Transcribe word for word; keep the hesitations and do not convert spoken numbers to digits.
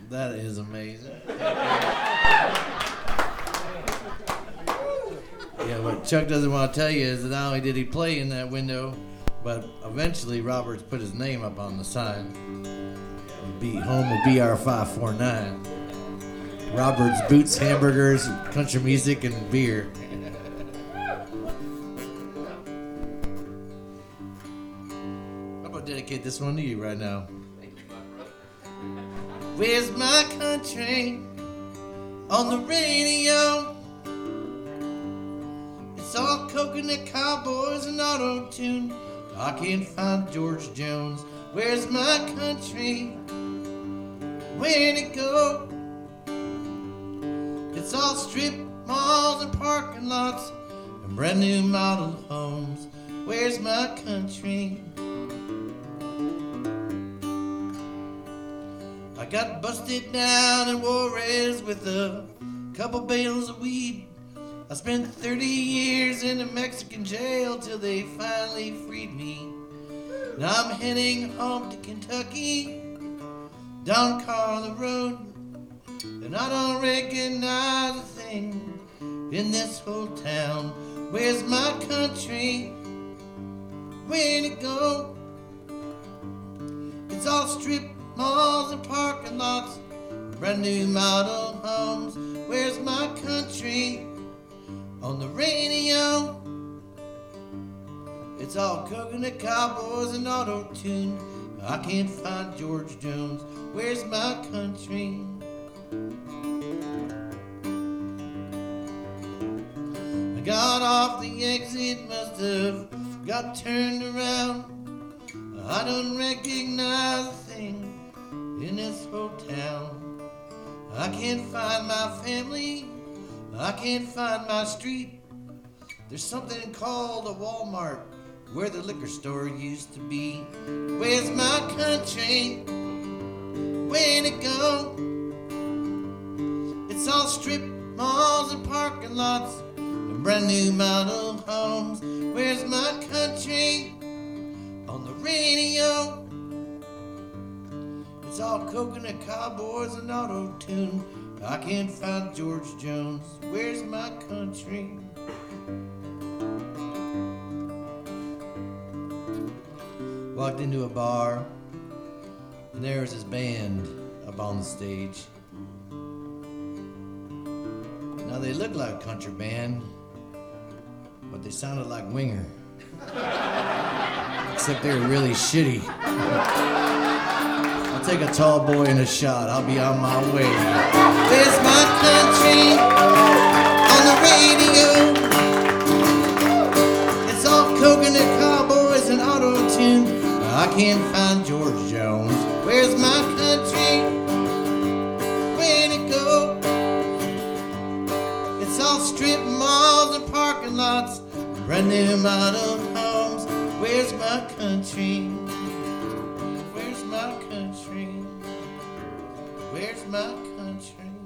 That is amazing. Yeah, what Chuck doesn't want to tell you is that not only did he play in that window, but eventually Roberts put his name up on the sign. Be home of B R five forty-nine. Roberts Boots, Hamburgers, Country Music, and Beer. I'm gonna dedicate this one to you right now. Where's my country on the radio? It's all coconut cowboys and auto-tune. I can't find George Jones. Where's my country? Where'd it go? It's all strip malls and parking lots and brand new model homes. Where's my country? I got busted down in Juarez with a couple bales of weed. I spent thirty years in a Mexican jail till they finally freed me. Now I'm heading home to Kentucky, down Carla Road, and I don't recognize a thing in this whole town. Where's my country? Where'd it go? It's all strip malls and parking lots, brand new model homes. Where's my country? On the radio, it's all coconut cowboys and auto-tune. I can't find George Jones. Where's my country? I got off the exit, must have got turned around. I don't recognize a thing in this whole town. I can't find my family, I can't find my street. There's something called a Walmart where the liquor store used to be. Where's my country? Where'd it go? It's all strip malls and parking lots and brand new model homes. Where's my country? On the radio, it's all coconut cowboys and auto-tune. I can't find George Jones. Where's my country? Walked into a bar, and there was his band up on the stage. Now they looked like a country band, but they sounded like Winger. Except they were really shitty. I'll take a tall boy and a shot. I'll be on my way. Where's my country? On the radio, it's all coconut cowboys and auto-tune. I can't find George Jones. Where's my country? Where'd it go? It's all strip malls and parking lots, brand new model homes. Where's my country? Where's my country? Where's my country?